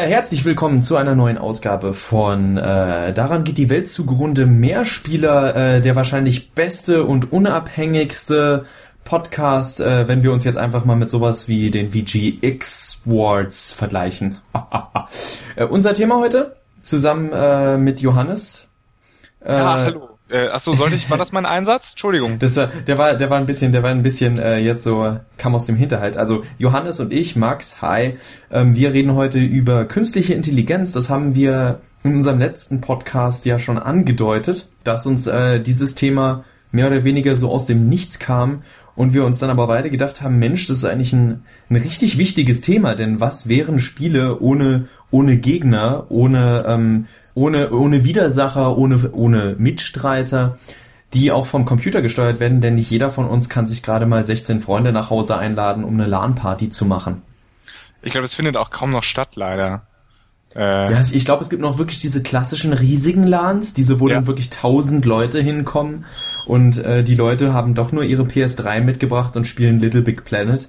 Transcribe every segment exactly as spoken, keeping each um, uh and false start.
herzlich willkommen zu einer neuen Ausgabe von äh, Daran geht die Welt zugrunde. Mehrspieler, äh, der wahrscheinlich beste und unabhängigste Podcast, äh, wenn wir uns jetzt einfach mal mit sowas wie den V G X-Awards vergleichen. äh, unser Thema heute, zusammen äh, mit Johannes. Äh, ja, hallo. Äh, achso, sollte ich, war das mein Einsatz? Entschuldigung. Das, der war, der war ein bisschen, der war ein bisschen äh, jetzt so, kam aus dem Hinterhalt. Also Johannes und ich, Max, hi, ähm, wir reden heute über künstliche Intelligenz. Das haben wir in unserem letzten Podcast ja schon angedeutet, dass uns äh, dieses Thema mehr oder weniger so aus dem Nichts kam und wir uns dann aber beide gedacht haben, Mensch, das ist eigentlich ein, ein richtig wichtiges Thema, denn was wären Spiele ohne, ohne Gegner, ohne, ähm, Ohne, ohne Widersacher, ohne, ohne Mitstreiter, die auch vom Computer gesteuert werden, denn nicht jeder von uns kann sich gerade mal sechzehn Freunde nach Hause einladen, um eine LAN-Party zu machen. Ich glaube, es findet auch kaum noch statt, leider. Äh, ja, ich glaube, es gibt noch wirklich diese klassischen riesigen LANs, diese, wo ja. dann wirklich tausend Leute hinkommen und äh, die Leute haben doch nur ihre P S drei mitgebracht und spielen Little Big Planet.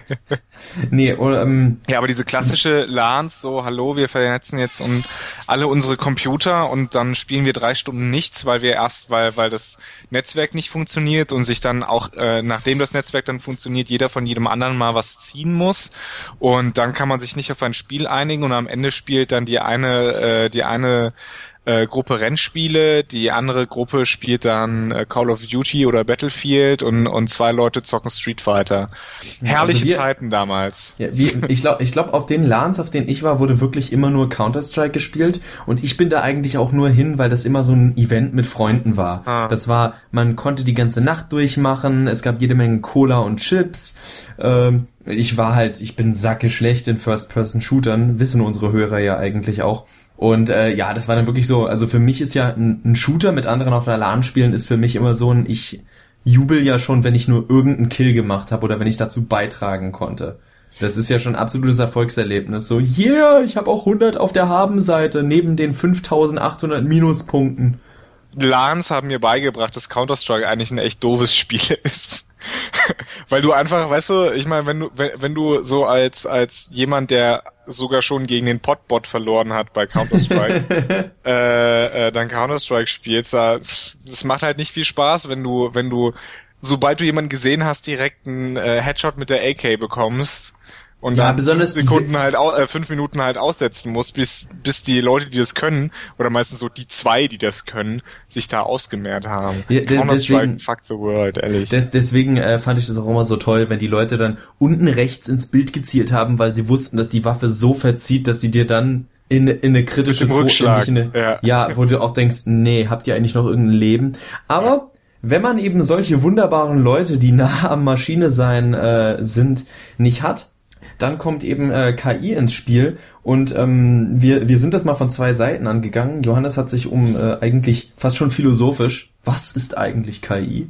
nee, oder, ähm, ja, aber diese klassische LANs, so, hallo, wir vernetzen jetzt um alle unsere Computer und dann spielen wir drei Stunden nichts, weil wir erst, weil weil das Netzwerk nicht funktioniert und sich dann auch, äh, nachdem das Netzwerk dann funktioniert, jeder von jedem anderen mal was ziehen muss und dann kann man sich nicht auf ein Spiel einigen und am Ende spielt dann die eine, äh, die eine Äh, Gruppe Rennspiele, die andere Gruppe spielt dann äh, Call of Duty oder Battlefield und und zwei Leute zocken Street Fighter. Herrliche also wir, Zeiten damals. Ja, wie, ich glaube, ich glaube, auf den LANs, auf denen ich war, wurde wirklich immer nur Counter-Strike gespielt und ich bin da eigentlich auch nur hin, weil das immer so ein Event mit Freunden war. Ah. Das war, man konnte die ganze Nacht durchmachen, es gab jede Menge Cola und Chips. Ähm, ich war halt, ich bin sackeschlecht in First-Person-Shootern, wissen unsere Hörer ja eigentlich auch. Und äh, ja, das war dann wirklich so, also für mich ist ja ein, ein Shooter mit anderen auf einer LAN spielen, ist für mich immer so ein, ich jubel ja schon, wenn ich nur irgendeinen Kill gemacht habe oder wenn ich dazu beitragen konnte. Das ist ja schon ein absolutes Erfolgserlebnis. So, yeah, ich habe auch hundert auf der Habenseite, neben den fünftausendachthundert Minuspunkten. LANs haben mir beigebracht, dass Counter-Strike eigentlich ein echt doofes Spiel ist. Weil du einfach, weißt du, ich meine, wenn du wenn, wenn du so als als jemand, der sogar schon gegen den Potbot verloren hat bei Counter-Strike, äh, äh, dann Counter-Strike spielst, da, das macht halt nicht viel Spaß, wenn du wenn du sobald du jemanden gesehen hast, direkt einen äh, Headshot mit der A K bekommst. Und ja, dann besonders fünf Sekunden halt, äh, fünf Minuten halt aussetzen muss, bis bis die Leute, die das können, oder meistens so die zwei, die das können, sich da ausgemehrt haben. Ja, deswegen, fuck the world, ehrlich. Des, deswegen äh, fand ich das auch immer so toll, wenn die Leute dann unten rechts ins Bild gezielt haben, weil sie wussten, dass die Waffe so verzieht, dass sie dir dann in, in eine kritische Rückschlag, in eine, ja. ja, wo du auch denkst, nee, habt ihr eigentlich noch irgendein Leben? Aber ja. Wenn man eben solche wunderbaren Leute, die nah am Maschine sein äh, sind, nicht hat, dann kommt eben äh, K I ins Spiel und ähm, wir wir sind das mal von zwei Seiten angegangen. Johannes hat sich um äh, eigentlich fast schon philosophisch, was ist eigentlich K I,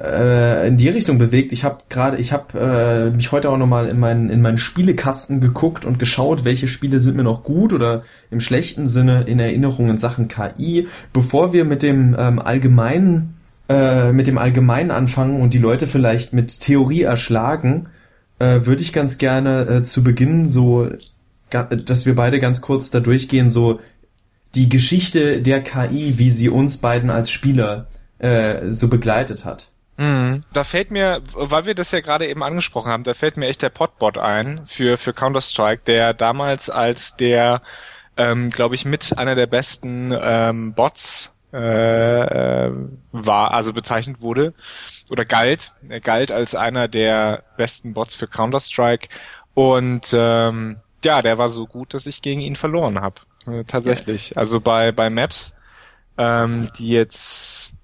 äh, in die Richtung bewegt. Ich habe gerade, ich habe äh, mich heute auch nochmal in meinen in meinen Spielekasten geguckt und geschaut, welche Spiele sind mir noch gut oder im schlechten Sinne in Erinnerung in Sachen K I. Bevor wir mit dem ähm, allgemeinen äh, mit dem Allgemeinen anfangen und die Leute vielleicht mit Theorie erschlagen, Äh, würde ich ganz gerne äh, zu Beginn so, ga, dass wir beide ganz kurz da durchgehen, so die Geschichte der K I, wie sie uns beiden als Spieler äh, so begleitet hat. Mhm. Da fällt mir, weil wir das ja gerade eben angesprochen haben, da fällt mir echt der Potbot ein für für Counter-Strike, der damals als der, ähm, glaube ich, mit einer der besten ähm, Bots äh, äh, war, also bezeichnet wurde. Oder galt, er galt als einer der besten Bots für Counter-Strike und ähm, ja, der war so gut, dass ich gegen ihn verloren habe. Äh, tatsächlich. Ja. Also bei bei Maps, ähm, die jetzt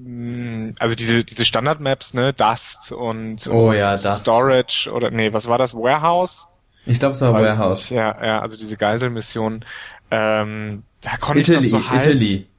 mh, also diese diese Standard-Maps, ne, Dust und, oh, und ja, Dust. Storage oder nee, was war das? Warehouse? Ich glaube, es war Warehouse. Ja, ja, also diese Geisel-Mission, ähm, da konnte Italy, ich noch so halb, Italy.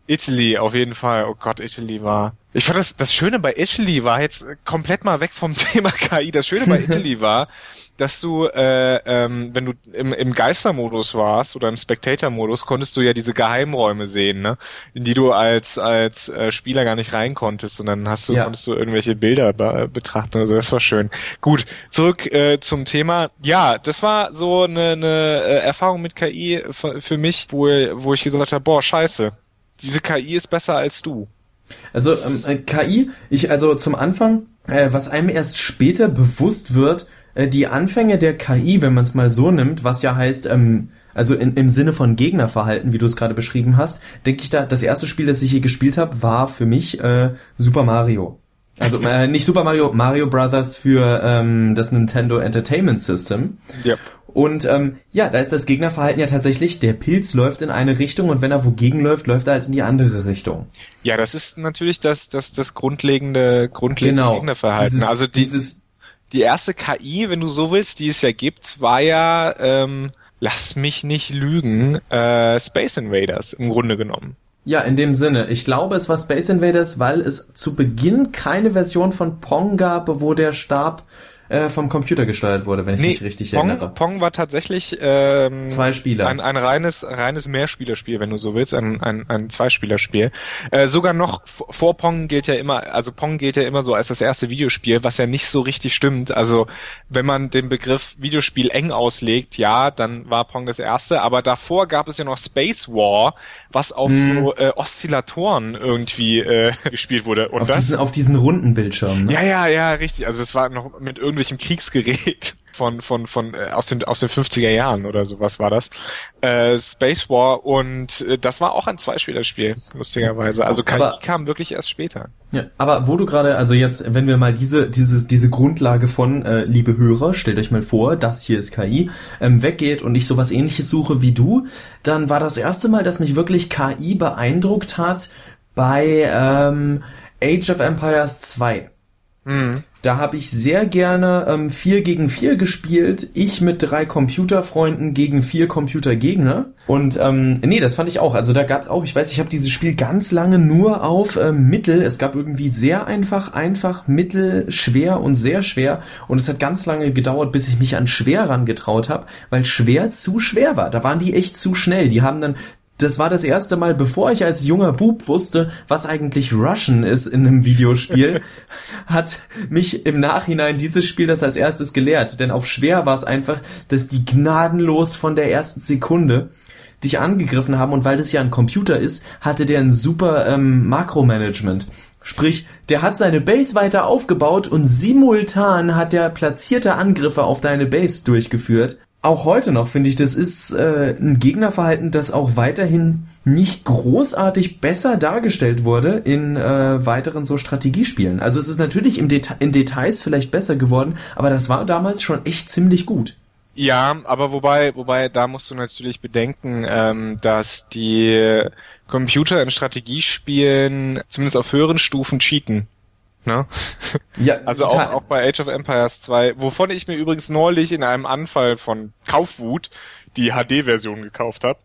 Italy, auf jeden Fall. Oh Gott, Italy war... Ich fand das, das Schöne bei Italy war, jetzt komplett mal weg vom Thema K I, das Schöne bei Italy war, dass du, äh, ähm, wenn du im, im Geistermodus warst oder im Spectator-Modus, konntest du ja diese Geheimräume sehen, ne, in die du als als äh, Spieler gar nicht rein konntest, und dann hast du, ja. konntest du irgendwelche Bilder be- betrachten oder so. Das war schön. Gut, zurück äh, zum Thema. Ja, das war so eine, eine äh, Erfahrung mit K I für, für mich, wo wo ich gesagt habe, boah, scheiße, diese K I ist besser als du. Also ähm, K I, ich also zum Anfang, äh, was einem erst später bewusst wird, äh, die Anfänge der K I, wenn man es mal so nimmt, was ja heißt, ähm, also in, im Sinne von Gegnerverhalten, wie du es gerade beschrieben hast, denke ich da, das erste Spiel, das ich hier gespielt habe, war für mich äh, Super Mario. Also äh, nicht Super Mario, Mario Brothers für ähm, das Nintendo Entertainment System. Ja. Und ähm, ja, da ist das Gegnerverhalten ja tatsächlich, der Pilz läuft in eine Richtung und wenn er wogegen läuft, läuft er halt in die andere Richtung. Ja, das ist natürlich das das das grundlegende grundlegende genau. Gegnerverhalten. Dieses, also die, dieses die erste K I, wenn du so willst, die es ja gibt, war ja, ähm, lass mich nicht lügen, äh, Space Invaders im Grunde genommen. Ja, in dem Sinne. Ich glaube, es war Space Invaders, weil es zu Beginn keine Version von Pong gab, wo der Stab äh, vom Computer gesteuert wurde, wenn ich nee, mich richtig Pong, erinnere. Pong war tatsächlich ähm, zwei Spieler. Ein, ein reines reines Mehrspielerspiel, wenn du so willst, ein ein, ein Zweispielerspiel. Äh, sogar noch vor Pong gilt ja immer, also Pong gilt ja immer so als das erste Videospiel, was ja nicht so richtig stimmt. Also wenn man den Begriff Videospiel eng auslegt, ja, dann war Pong das erste, aber davor gab es ja noch Space War, was auf hm. so äh, Oszillatoren irgendwie äh, gespielt wurde. Und auf, das, diesen, auf diesen runden Bildschirmen. Ne? Ja, ja, ja, richtig. Also es war noch mit irgendwelchem Kriegsgerät von von von äh, aus den aus den fünfziger Jahren oder sowas war das. Äh, Space War, und äh, das war auch ein Zweispielerspiel, lustigerweise. Also K I aber, kam wirklich erst später. Ja, aber wo du gerade, also jetzt, wenn wir mal diese diese diese Grundlage von äh, liebe Hörer, stellt euch mal vor, das hier ist K I, ähm, weggeht und ich sowas Ähnliches suche wie du, dann war das erste Mal, dass mich wirklich K I beeindruckt hat bei ähm, Age of Empires zwei. Mhm. Da habe ich sehr gerne ähm, vier gegen vier gespielt. Ich mit drei Computerfreunden gegen vier Computergegner. Und ähm, nee, das fand ich auch. Also da gab's auch, ich weiß, ich habe dieses Spiel ganz lange nur auf ähm, Mittel. Es gab irgendwie sehr einfach, einfach, mittel, schwer und sehr schwer. Und es hat ganz lange gedauert, bis ich mich an schwer rangetraut habe, weil schwer zu schwer war. Da waren die echt zu schnell. Die haben dann... Das war das erste Mal, bevor ich als junger Bub wusste, was eigentlich Russian ist in einem Videospiel, hat mich im Nachhinein dieses Spiel das als erstes gelehrt. Denn auf schwer war es einfach, dass die gnadenlos von der ersten Sekunde dich angegriffen haben. Und weil das ja ein Computer ist, hatte der ein super ähm, Makromanagement. Sprich, der hat seine Base weiter aufgebaut und simultan hat der platzierte Angriffe auf deine Base durchgeführt. Auch heute noch finde ich, das ist äh, ein Gegnerverhalten, das auch weiterhin nicht großartig besser dargestellt wurde in äh, weiteren so Strategiespielen. Also es ist natürlich im Deta- in Details vielleicht besser geworden, aber das war damals schon echt ziemlich gut. Ja, aber wobei, wobei, da musst du natürlich bedenken, ähm, dass die Computer in Strategiespielen zumindest auf höheren Stufen cheaten. Ne? Ja, also auch, auch bei Age of Empires zwei, wovon ich mir übrigens neulich in einem Anfall von Kaufwut die H D-Version gekauft habe.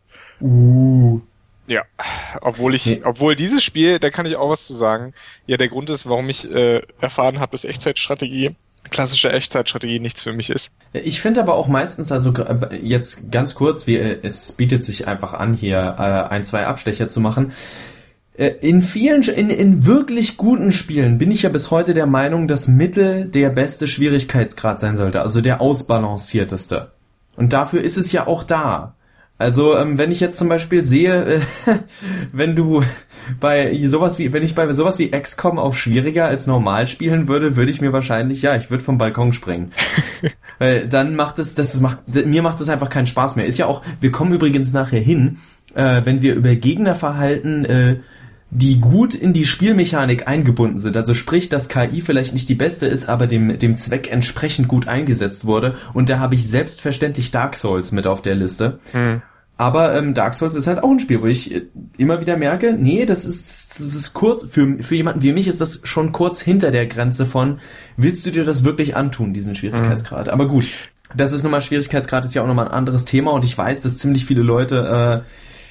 Uh. Ja, obwohl ich, nee. obwohl dieses Spiel, da kann ich auch was zu sagen. Ja, der Grund ist, warum ich äh, erfahren habe, dass Echtzeitstrategie, klassische Echtzeitstrategie nichts für mich ist. Ich finde aber auch meistens, also jetzt ganz kurz, wie, es bietet sich einfach an, hier äh, ein, zwei Abstecher zu machen. In vielen, in, in wirklich guten Spielen bin ich ja bis heute der Meinung, dass Mittel der beste Schwierigkeitsgrad sein sollte, also der ausbalancierteste. Und dafür ist es ja auch da. Also, ähm, wenn ich jetzt zum Beispiel sehe, äh, wenn du bei sowas wie, wenn ich bei sowas wie X COM auf schwieriger als normal spielen würde, würde ich mir wahrscheinlich, ja, ich würde vom Balkon springen. Weil dann macht es, das macht, mir macht es einfach keinen Spaß mehr. Ist ja auch, wir kommen übrigens nachher hin, äh, wenn wir über Gegnerverhalten, äh, die gut in die Spielmechanik eingebunden sind. Also sprich, dass K I vielleicht nicht die beste ist, aber dem dem Zweck entsprechend gut eingesetzt wurde. Und da habe ich selbstverständlich Dark Souls mit auf der Liste. Mhm. Aber ähm, Dark Souls ist halt auch ein Spiel, wo ich äh, immer wieder merke, nee, das ist, das ist kurz, für für jemanden wie mich ist das schon kurz hinter der Grenze von, willst du dir das wirklich antun, diesen Schwierigkeitsgrad? Mhm. Aber gut, das ist nochmal, Schwierigkeitsgrad ist ja auch nochmal ein anderes Thema und ich weiß, dass ziemlich viele Leute äh,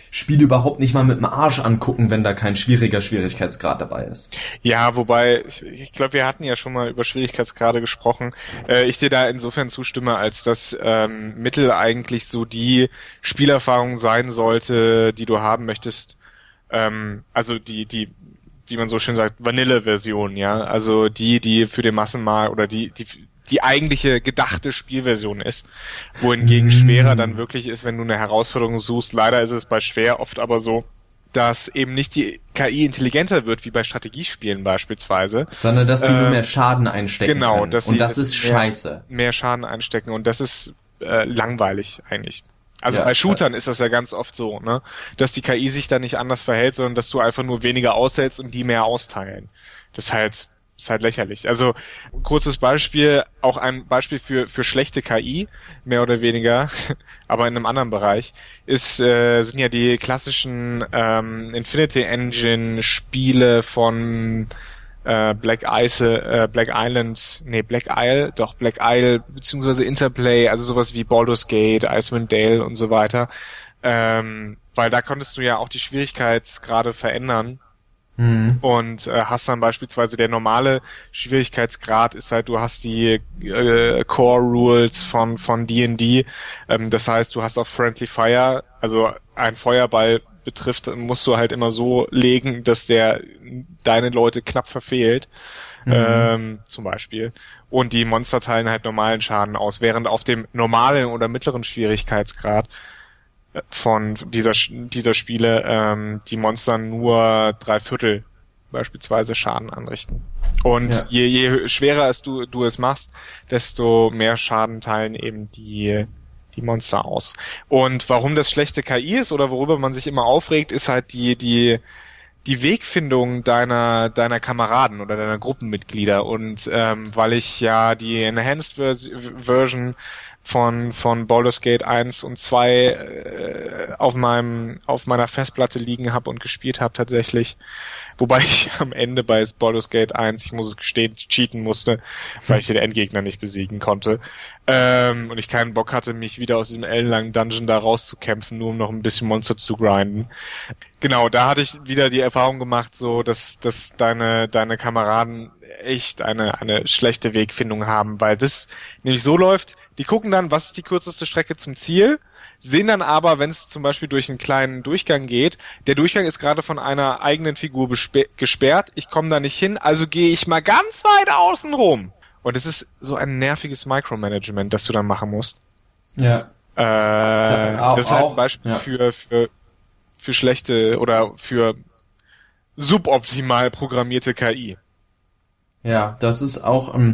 Spiele überhaupt nicht mal mit dem Arsch angucken, wenn da kein schwieriger Schwierigkeitsgrad dabei ist. Ja, wobei, ich, ich glaube, wir hatten ja schon mal über Schwierigkeitsgrade gesprochen. Äh, ich dir da insofern zustimme, als dass ähm, Mittel eigentlich so die Spielerfahrung sein sollte, die du haben möchtest. Ähm, also die, die, wie man so schön sagt, Vanille-Version, ja. Also die, die für den Massenmarkt oder die, die die eigentliche gedachte Spielversion ist. Wohingegen mm. schwerer dann wirklich ist, wenn du eine Herausforderung suchst. Leider ist es bei schwer oft aber so, dass eben nicht die K I intelligenter wird, wie bei Strategiespielen beispielsweise. Sondern, dass die ähm, nur mehr Schaden einstecken genau, können. Dass und sie, das ist mehr, scheiße. Mehr Schaden einstecken und das ist äh, langweilig eigentlich. Also ja, bei Shootern ist das ja ganz oft so, ne, dass die K I sich da nicht anders verhält, sondern dass du einfach nur weniger aushältst und die mehr austeilen. Das ist halt ist halt lächerlich. Also kurzes Beispiel, auch ein Beispiel für für schlechte K I, mehr oder weniger, aber in einem anderen Bereich, ist äh, sind ja die klassischen ähm, Infinity Engine Spiele von äh, Black Isle, äh, Black Island, nee, Black Isle, doch Black Isle, beziehungsweise Interplay, also sowas wie Baldur's Gate, Icewind Dale und so weiter. Ähm, weil da konntest du ja auch die Schwierigkeitsgrade verändern. Und äh, hast dann beispielsweise der normale Schwierigkeitsgrad ist halt, du hast die äh, Core Rules von von D and D. Ähm, das heißt, du hast auch Friendly Fire, also ein Feuerball betrifft, musst du halt immer so legen, dass der deine Leute knapp verfehlt, mhm. ähm, zum Beispiel. Und die Monster teilen halt normalen Schaden aus, während auf dem normalen oder mittleren Schwierigkeitsgrad von dieser dieser Spiele ähm, die Monster nur drei Viertel beispielsweise Schaden anrichten. Und ja. je, je schwerer es du du es machst, desto mehr Schaden teilen eben die die Monster aus. Und warum das schlechte K I ist oder worüber man sich immer aufregt, ist halt die die die Wegfindung deiner deiner Kameraden oder deiner Gruppenmitglieder. Und ähm, weil ich ja die Enhanced Vers- Version von von Baldur's Gate eins und zwei äh, auf meinem auf meiner Festplatte liegen habe und gespielt habe tatsächlich, wobei ich am Ende bei Baldur's Gate eins, ich muss es gestehen, cheaten musste, weil ich den Endgegner nicht besiegen konnte ähm, und ich keinen Bock hatte, mich wieder aus diesem ellenlangen Dungeon da rauszukämpfen, nur um noch ein bisschen Monster zu grinden. Genau, da hatte ich wieder die Erfahrung gemacht, so dass dass deine deine Kameraden echt eine eine schlechte Wegfindung haben, weil das nämlich so läuft. Die gucken dann, was ist die kürzeste Strecke zum Ziel, sehen dann aber, wenn es zum Beispiel durch einen kleinen Durchgang geht, der Durchgang ist gerade von einer eigenen Figur bespe- gesperrt, ich komme da nicht hin, also gehe ich mal ganz weit außen rum. Und es ist so ein nerviges Micromanagement, das du dann machen musst. Ja. Äh, da, auch, das ist halt ein Beispiel ja. für, für, für schlechte oder für suboptimal programmierte K I. Ja, das ist auch... Ähm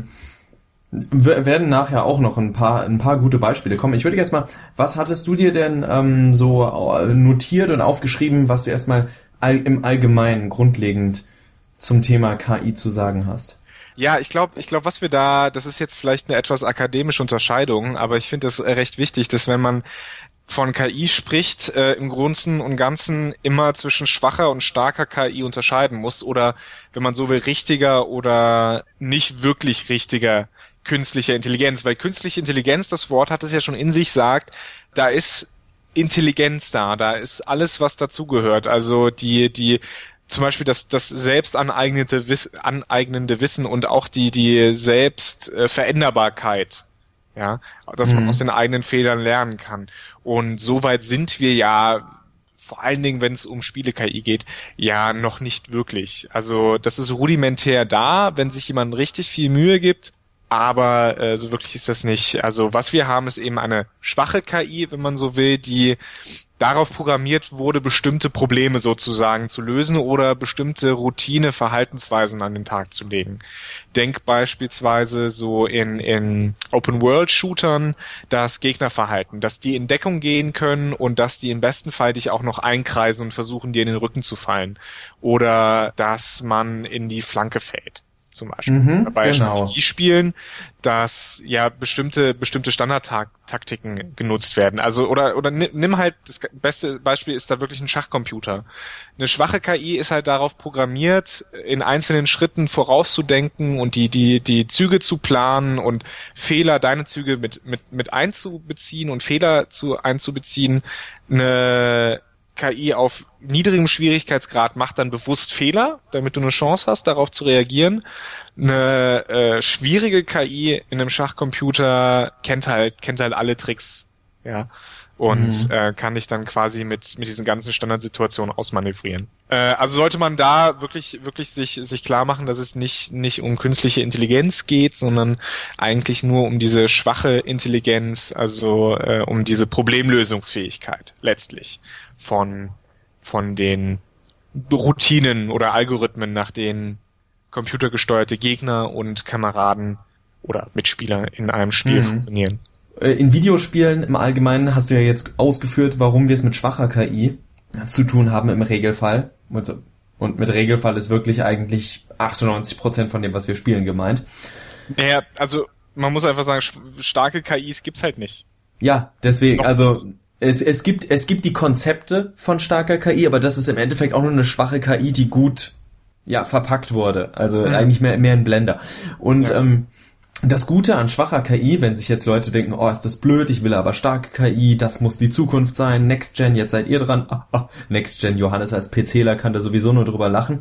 Wir werden nachher auch noch ein paar ein paar gute Beispiele kommen. Ich würde jetzt mal, was hattest du dir denn ähm, so notiert und aufgeschrieben, was du erstmal all, im Allgemeinen grundlegend zum Thema K I zu sagen hast? Ja, ich glaube, ich glaube, was wir da, das ist jetzt vielleicht eine etwas akademische Unterscheidung, aber ich finde das recht wichtig, dass wenn man von K I spricht, äh, im Großen und Ganzen immer zwischen schwacher und starker K I unterscheiden muss oder, wenn man so will, richtiger oder nicht wirklich richtiger künstlicher Intelligenz, weil künstliche Intelligenz, das Wort hat es ja schon in sich, sagt, da ist Intelligenz da, da ist alles, was dazugehört, also die, die, zum Beispiel das, das selbst aneignete, Wiss, aneignende Wissen und auch die, die Selbstveränderbarkeit, ja, dass man mhm. aus den eigenen Fehlern lernen kann. Und soweit sind wir ja, vor allen Dingen, wenn es um Spiele-K I geht, ja noch nicht wirklich. Also das ist rudimentär da, wenn sich jemand richtig viel Mühe gibt, aber äh, so wirklich ist das nicht. Also was wir haben, ist eben eine schwache K I, wenn man so will, die darauf programmiert wurde, bestimmte Probleme sozusagen zu lösen oder bestimmte Routine, Verhaltensweisen an den Tag zu legen. Denk beispielsweise so in, in Open-World-Shootern das Gegnerverhalten, dass die in Deckung gehen können und dass die im besten Fall dich auch noch einkreisen und versuchen, dir in den Rücken zu fallen. Oder dass man in die Flanke fällt. Zum Beispiel mhm, bei genau. Strategiespielen, dass ja bestimmte bestimmte Standardtaktiken genutzt werden. Also oder oder nimm halt, das beste Beispiel ist da wirklich ein Schachcomputer. Eine schwache K I ist halt darauf programmiert, in einzelnen Schritten vorauszudenken und die die die Züge zu planen und Fehler, deine Züge mit mit mit einzubeziehen und Fehler zu einzubeziehen. Eine K I auf niedrigem Schwierigkeitsgrad macht dann bewusst Fehler, damit du eine Chance hast, darauf zu reagieren. Eine äh, schwierige K I in einem Schachcomputer kennt halt kennt halt alle Tricks, ja, und mhm. äh, kann dich dann quasi mit mit diesen ganzen Standardsituationen ausmanövrieren. Äh, also sollte man da wirklich wirklich sich sich klar machen, dass es nicht nicht um künstliche Intelligenz geht, sondern eigentlich nur um diese schwache Intelligenz, also äh, um diese Problemlösungsfähigkeit letztlich von von den Routinen oder Algorithmen, nach denen computergesteuerte Gegner und Kameraden oder Mitspieler in einem Spiel mhm. funktionieren. In Videospielen im Allgemeinen hast du ja jetzt ausgeführt, warum wir es mit schwacher K I zu tun haben im Regelfall. Und mit Regelfall ist wirklich eigentlich achtundneunzig Prozent von dem, was wir spielen, gemeint. Naja, also man muss einfach sagen, starke K Is gibt's halt nicht. Ja, deswegen, Noch also es, es gibt es gibt die Konzepte von starker K I, aber das ist im Endeffekt auch nur eine schwache K I, die gut ja verpackt wurde. Also mhm. eigentlich mehr mehr ein Blender. Und ja. ähm, das Gute an schwacher K I, wenn sich jetzt Leute denken, oh, ist das blöd, ich will aber starke K I, das muss die Zukunft sein, Next Gen, jetzt seid ihr dran. Ah, ah, Next Gen, Johannes als PCler kann da sowieso nur drüber lachen.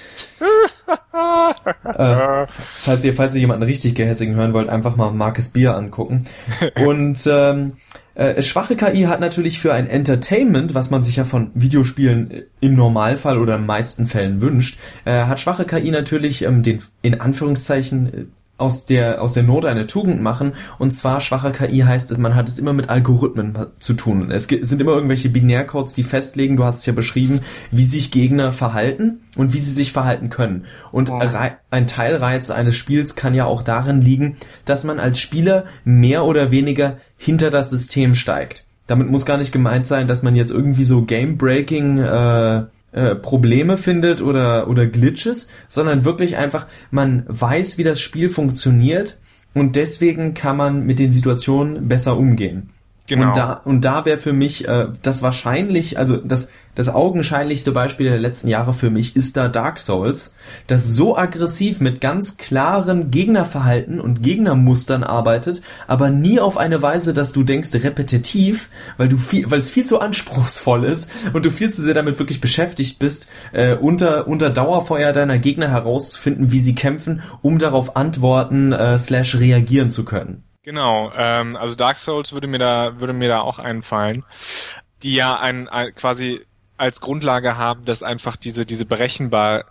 äh, falls ihr falls ihr jemanden richtig gehässigen hören wollt, einfach mal Marcus Beer angucken. Und ähm, äh, schwache K I hat natürlich für ein Entertainment, was man sich ja von Videospielen im Normalfall oder in den meisten Fällen wünscht, äh, hat schwache K I natürlich ähm, den in Anführungszeichen aus der aus der Not eine Tugend machen, und zwar schwache K I heißt es, man hat es immer mit Algorithmen zu tun. Es sind immer irgendwelche Binärcodes, die festlegen, du hast es ja beschrieben, wie sich Gegner verhalten und wie sie sich verhalten können. Und oh. ein Teilreiz eines Spiels kann ja auch darin liegen, dass man als Spieler mehr oder weniger hinter das System steigt. Damit muss gar nicht gemeint sein, dass man jetzt irgendwie so Game-Breaking äh, Äh, Probleme findet oder oder Glitches, sondern wirklich einfach, man weiß, wie das Spiel funktioniert, und deswegen kann man mit den Situationen besser umgehen. Genau. Und da und da wäre für mich äh, das wahrscheinlich, also das das augenscheinlichste Beispiel der letzten Jahre für mich ist da Dark Souls, das so aggressiv mit ganz klaren Gegnerverhalten und Gegnermustern arbeitet, aber nie auf eine Weise, dass du denkst repetitiv, weil du viel, weil es viel zu anspruchsvoll ist und du viel zu sehr damit wirklich beschäftigt bist, äh, unter unter Dauerfeuer deiner Gegner herauszufinden, wie sie kämpfen, um darauf antworten äh, slash reagieren zu können. Genau, ähm, also Dark Souls würde mir da würde mir da auch einfallen, die ja ein, ein quasi als Grundlage haben, dass einfach diese diese Berechenbarkeit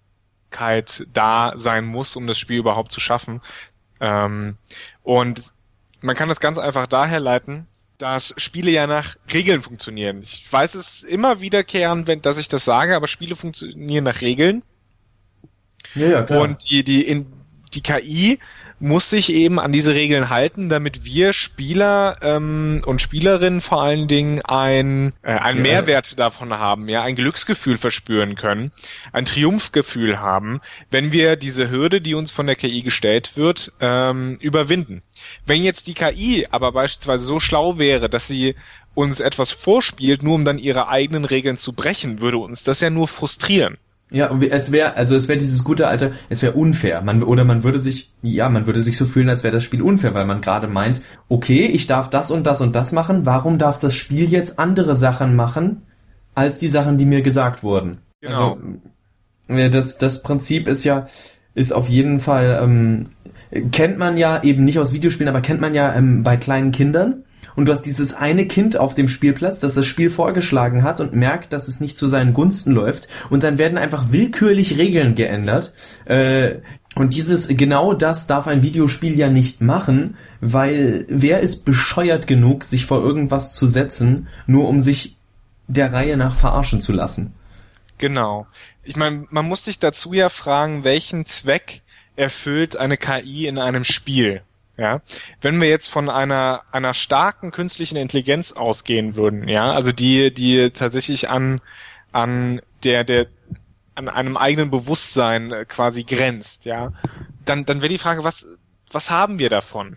da sein muss, um das Spiel überhaupt zu schaffen. Ähm, und man kann das ganz einfach daher leiten, dass Spiele ja nach Regeln funktionieren. Ich weiß es immer wiederkehrend, wenn dass ich das sage, aber Spiele funktionieren nach Regeln. Ja, ja, klar. Und die die in die K I muss sich eben an diese Regeln halten, damit wir Spieler ähm, und Spielerinnen vor allen Dingen ein äh, einen ja. Mehrwert davon haben, ja, ein Glücksgefühl verspüren können, ein Triumphgefühl haben, wenn wir diese Hürde, die uns von der K I gestellt wird, ähm, überwinden. Wenn jetzt die K I aber beispielsweise so schlau wäre, dass sie uns etwas vorspielt, nur um dann ihre eigenen Regeln zu brechen, würde uns das ja nur frustrieren. Ja, es wäre, also es wäre dieses gute alte, es wäre unfair. Man oder man würde sich, ja, man würde sich so fühlen, als wäre das Spiel unfair, weil man gerade meint, okay, ich darf das und das und das machen. Warum darf das Spiel jetzt andere Sachen machen als die Sachen, die mir gesagt wurden? Genau. Also das das Prinzip ist ja ist auf jeden Fall ähm, kennt man ja eben nicht aus Videospielen, aber kennt man ja ähm, bei kleinen Kindern. Und du hast dieses eine Kind auf dem Spielplatz, das das Spiel vorgeschlagen hat und merkt, dass es nicht zu seinen Gunsten läuft. Und dann werden einfach willkürlich Regeln geändert. Äh, und dieses, genau das darf ein Videospiel ja nicht machen, weil wer ist bescheuert genug, sich vor irgendwas zu setzen, nur um sich der Reihe nach verarschen zu lassen? Genau. Ich meine, man muss sich dazu ja fragen, welchen Zweck erfüllt eine K I in einem Spiel? Ja, wenn wir jetzt von einer einer starken künstlichen Intelligenz ausgehen würden, ja, also die die tatsächlich an an der der an einem eigenen Bewusstsein quasi grenzt, ja, dann dann wäre die Frage, was was haben wir davon?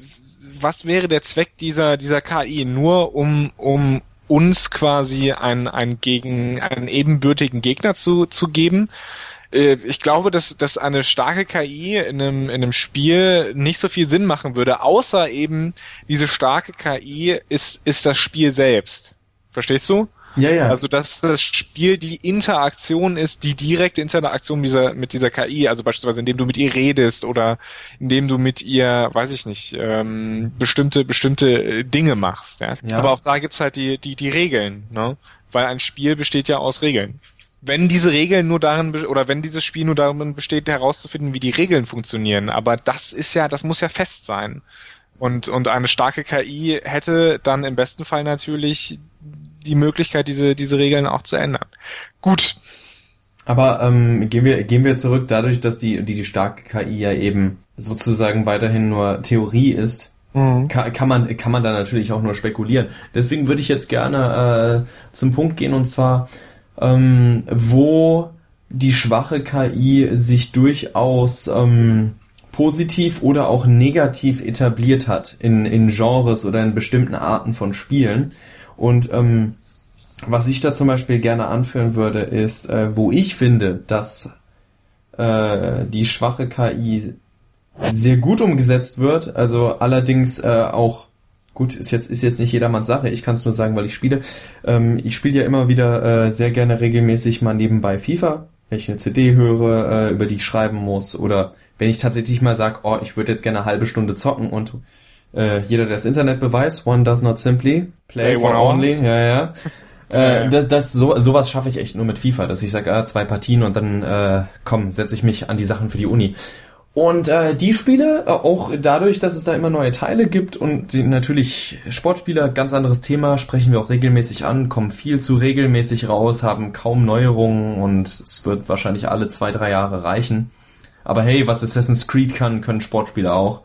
Was wäre der Zweck dieser dieser K I? Nur um um uns quasi einen einen gegen einen ebenbürtigen Gegner zu zu geben? Ich glaube, dass, dass eine starke K I in einem, in einem Spiel nicht so viel Sinn machen würde, außer eben diese starke K I ist, ist das Spiel selbst. Verstehst du? Ja, ja. Also dass das Spiel die Interaktion ist, die direkte Interaktion mit dieser, mit dieser K I, also beispielsweise indem du mit ihr redest oder indem du mit ihr, weiß ich nicht, ähm, bestimmte bestimmte Dinge machst. Ja? Ja. Aber auch da gibt's halt die die die Regeln, ne? Weil ein Spiel besteht ja aus Regeln. Wenn diese Regeln nur darin oder wenn dieses Spiel nur darin besteht, herauszufinden, wie die Regeln funktionieren, aber das ist ja, das muss ja fest sein. Und und eine starke K I hätte dann im besten Fall natürlich die Möglichkeit, diese diese Regeln auch zu ändern. Gut. Aber ähm, gehen wir gehen wir zurück, dadurch, dass die die, die starke K I ja eben sozusagen weiterhin nur Theorie ist, mhm. kann, kann man kann man da natürlich auch nur spekulieren. Deswegen würde ich jetzt gerne äh, zum Punkt gehen, und zwar ähm, wo die schwache K I sich durchaus ähm, positiv oder auch negativ etabliert hat in in Genres oder in bestimmten Arten von Spielen. Und ähm, was ich da zum Beispiel gerne anführen würde, ist, äh, wo ich finde, dass äh, die schwache K I sehr gut umgesetzt wird, also allerdings äh, auch, gut, ist jetzt ist jetzt nicht jedermanns Sache, ich kann es nur sagen, weil ich spiele. Ähm, ich spiele ja immer wieder äh, sehr gerne regelmäßig mal nebenbei FIFA, wenn ich eine C D höre, äh, über die ich schreiben muss, oder wenn ich tatsächlich mal sage, oh, ich würde jetzt gerne eine halbe Stunde zocken, und Äh, jeder, der das Internet beweist, one does not simply play, play for only, ja, ja. äh, das, das, so, sowas schaffe ich echt nur mit FIFA, dass ich sage, ah, zwei Partien und dann, äh, komm, setze ich mich an die Sachen für die Uni. Und äh, die Spiele, äh, auch dadurch, dass es da immer neue Teile gibt und die, natürlich Sportspiele, ganz anderes Thema, sprechen wir auch regelmäßig an, kommen viel zu regelmäßig raus, haben kaum Neuerungen und es wird wahrscheinlich alle zwei, drei Jahre reichen. Aber hey, was Assassin's Creed kann, können Sportspiele auch.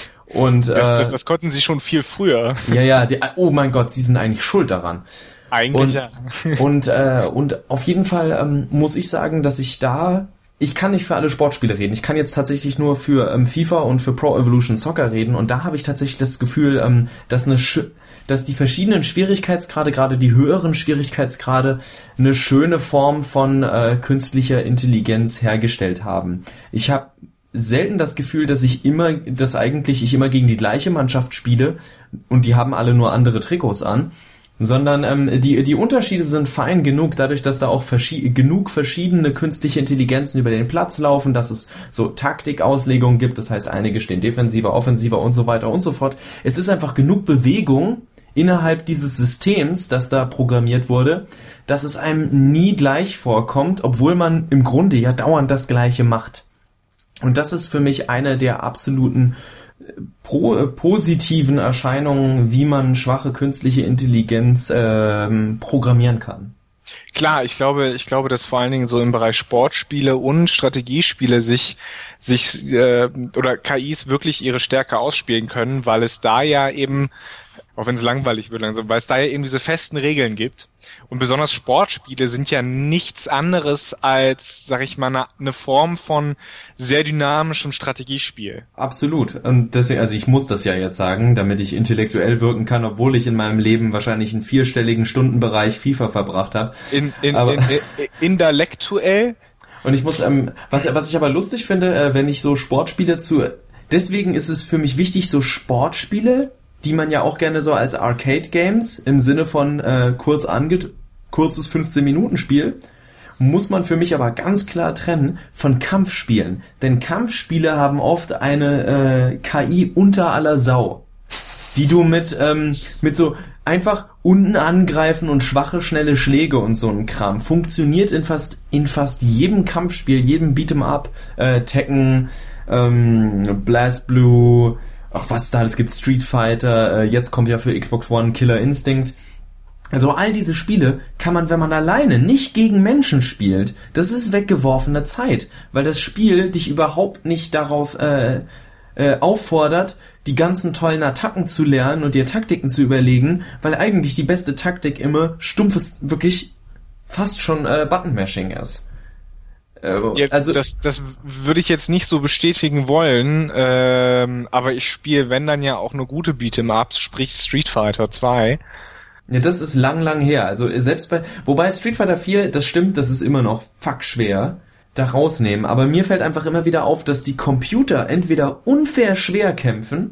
Und äh, das, das, das konnten sie schon viel früher. Ja, ja, die, oh mein Gott, sie sind eigentlich schuld daran. Eigentlich und, ja. und, äh, und auf jeden Fall ähm, muss ich sagen, dass ich da, ich kann nicht für alle Sportspiele reden. Ich kann jetzt tatsächlich nur für ähm, FIFA und für Pro Evolution Soccer reden, und da habe ich tatsächlich das Gefühl, ähm, dass eine Sch- dass die verschiedenen Schwierigkeitsgrade, gerade die höheren Schwierigkeitsgrade, eine schöne Form von äh, künstlicher Intelligenz hergestellt haben. Ich habe selten das Gefühl, dass ich immer, dass eigentlich ich immer gegen die gleiche Mannschaft spiele und die haben alle nur andere Trikots an, sondern ähm, die die Unterschiede sind fein genug, dadurch, dass da auch verschi- genug verschiedene künstliche Intelligenzen über den Platz laufen, dass es so Taktikauslegungen gibt, das heißt, einige stehen defensiver, offensiver und so weiter und so fort. Es ist einfach genug Bewegung innerhalb dieses Systems, das da programmiert wurde, dass es einem nie gleich vorkommt, obwohl man im Grunde ja dauernd das Gleiche macht. Und das ist für mich eine der absoluten pro, äh, positiven Erscheinungen, wie man schwache künstliche Intelligenz ähm, programmieren kann. Klar, ich glaube, ich glaube, dass vor allen Dingen so im Bereich Sportspiele und Strategiespiele sich sich äh, oder K Is wirklich ihre Stärke ausspielen können, weil es da ja eben, auch wenn es langweilig wird langsam, weil es da ja eben diese festen Regeln gibt. Und besonders Sportspiele sind ja nichts anderes als, sag ich mal, eine, eine Form von sehr dynamischem Strategiespiel. Absolut. Und deswegen, also ich muss das ja jetzt sagen, damit ich intellektuell wirken kann, obwohl ich in meinem Leben wahrscheinlich einen vierstelligen Stundenbereich FIFA verbracht habe. In, in, aber, in, in, intellektuell? Und ich muss, ähm, was, was ich aber lustig finde, äh, wenn ich so Sportspiele zu, deswegen ist es für mich wichtig, so Sportspiele, die man ja auch gerne so als Arcade-Games im Sinne von äh, kurz ange- kurzes fünfzehn-Minuten-Spiel, muss man für mich aber ganz klar trennen von Kampfspielen. Denn Kampfspiele haben oft eine äh, K I unter aller Sau, die du mit ähm, mit so einfach unten angreifen und schwache, schnelle Schläge und so ein Kram funktioniert in fast in fast jedem Kampfspiel, jedem Beat'em Up, äh, Tekken, ähm, BlazBlue, ach was da alles gibt, Street Fighter, äh, jetzt kommt ja für Xbox One Killer Instinct. Also all diese Spiele kann man, wenn man alleine nicht gegen Menschen spielt, das ist weggeworfene Zeit, weil das Spiel dich überhaupt nicht darauf äh, äh, auffordert, die ganzen tollen Attacken zu lernen und dir Taktiken zu überlegen, weil eigentlich die beste Taktik immer stumpfes, wirklich fast schon äh, Button-Mashing ist. Ja, also das, das würde ich jetzt nicht so bestätigen wollen, ähm, aber ich spiele, wenn dann ja auch eine gute Beat'em-Ups, sprich Street Fighter zwei. Ja, das ist lang, lang her. Also selbst bei, wobei Street Fighter vier, das stimmt, das ist immer noch fuck schwer, da rausnehmen. Aber mir fällt einfach immer wieder auf, dass die Computer entweder unfair schwer kämpfen,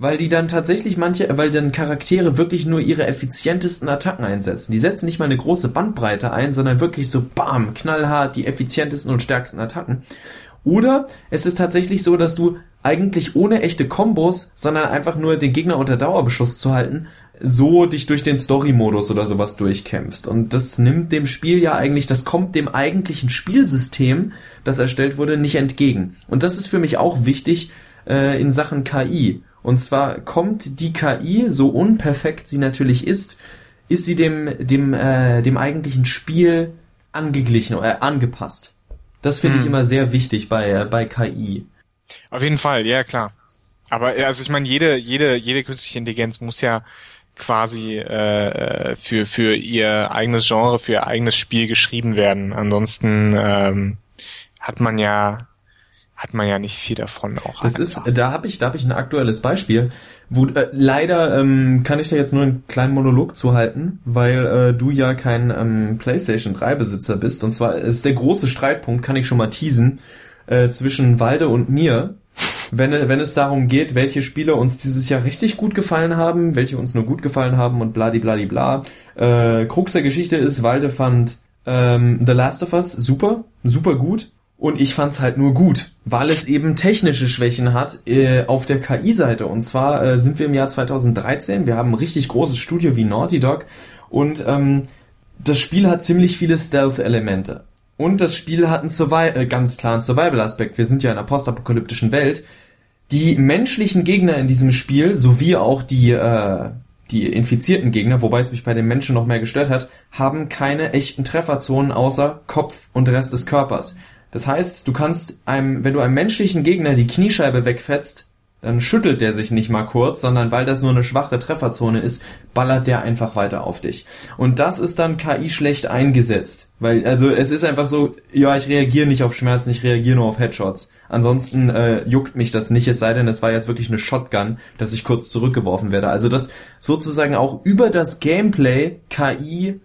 weil die dann tatsächlich manche, weil dann Charaktere wirklich nur ihre effizientesten Attacken einsetzen. Die setzen nicht mal eine große Bandbreite ein, sondern wirklich so bam, knallhart die effizientesten und stärksten Attacken. Oder es ist tatsächlich so, dass du eigentlich ohne echte Kombos, sondern einfach nur den Gegner unter Dauerbeschuss zu halten, so dich durch den Story-Modus oder sowas durchkämpfst. Und das nimmt dem Spiel ja eigentlich, das kommt dem eigentlichen Spielsystem, das erstellt wurde, nicht entgegen. Und das ist für mich auch wichtig äh, in Sachen K I. Und zwar kommt die K I, so unperfekt sie natürlich ist, ist sie dem dem äh, dem eigentlichen Spiel angeglichen oder äh, angepasst. Das finde hm. ich immer sehr wichtig bei äh, bei K I. Auf jeden Fall, ja klar. Aber also ich meine, jede jede jede künstliche Intelligenz muss ja quasi äh, für für ihr eigenes Genre, für ihr eigenes Spiel geschrieben werden. Ansonsten ähm, hat man ja hat man ja nicht viel davon auch. Das einfach. ist, da habe ich, da habe ich ein aktuelles Beispiel, wo äh, leider ähm, kann ich da jetzt nur einen kleinen Monolog zu halten, weil äh, du ja kein ähm, PlayStation drei Besitzer bist. Und zwar ist der große Streitpunkt, kann ich schon mal teasen, äh, zwischen Walde und mir, wenn wenn es darum geht, welche Spiele uns dieses Jahr richtig gut gefallen haben, welche uns nur gut gefallen haben und bladibladibla. Äh, Krux der Geschichte ist, Walde fand ähm, The Last of Us super, super gut. Und ich fand's halt nur gut, weil es eben technische Schwächen hat äh, auf der K I-Seite. Und zwar äh, sind wir im Jahr zwanzig dreizehn, wir haben ein richtig großes Studio wie Naughty Dog und ähm, das Spiel hat ziemlich viele Stealth-Elemente. Und das Spiel hat einen Survi- äh, ganz klaren Survival-Aspekt. Wir sind ja in einer postapokalyptischen Welt. Die menschlichen Gegner in diesem Spiel, sowie auch die äh, die infizierten Gegner, wobei es mich bei den Menschen noch mehr gestört hat, haben keine echten Trefferzonen außer Kopf und Rest des Körpers. Das heißt, du kannst einem, wenn du einem menschlichen Gegner die Kniescheibe wegfetzt, dann schüttelt der sich nicht mal kurz, sondern weil das nur eine schwache Trefferzone ist, ballert der einfach weiter auf dich. Und das ist dann K I schlecht eingesetzt. Weil, also es ist einfach so, ja, ich reagiere nicht auf Schmerzen, ich reagiere nur auf Headshots. Ansonsten äh, juckt mich das nicht, es sei denn, es war jetzt wirklich eine Shotgun, dass ich kurz zurückgeworfen werde. Also dass sozusagen auch über das Gameplay K I